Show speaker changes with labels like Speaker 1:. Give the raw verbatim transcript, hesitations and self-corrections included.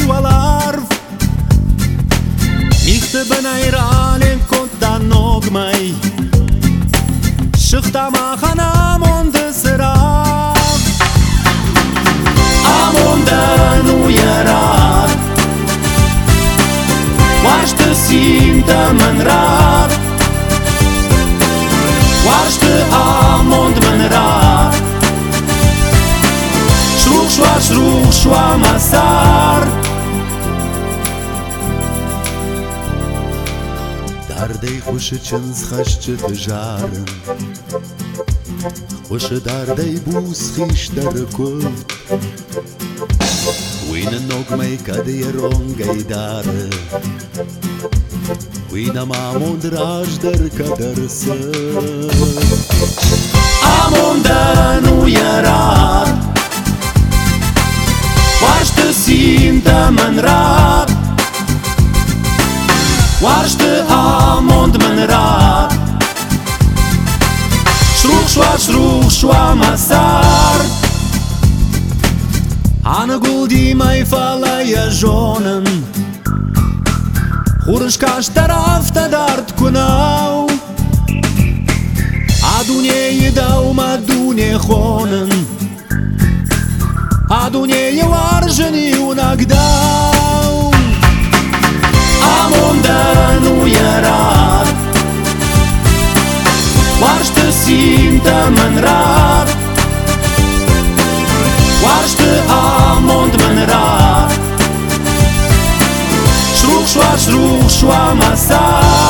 Speaker 1: alarv. Nicht benairalen kotta nog mai Shchta machanam on de serav Amon de nu yarat Waște simtă mânrat Waște amond mânrat Shruch shua shruch shua masar Dardei خوش چنز خشت تجارم خوش دردei بوس خیش در کل وین نوگ می کدی رونگی داره وین مامون دراج در کدر سر آمون دنو یراد واشت سیمت من راد واشت آموند من راد شروخ شوا شروخ شوا مسار Ana guldi mai fala ja žonen Hurška štarafta dart kunau Adunje je dau ma dunje honen Adunje je varženi unak dau Amon danu yarat Waște simtă mânrat Waște amond mânrat Shruch shua shruch shua masar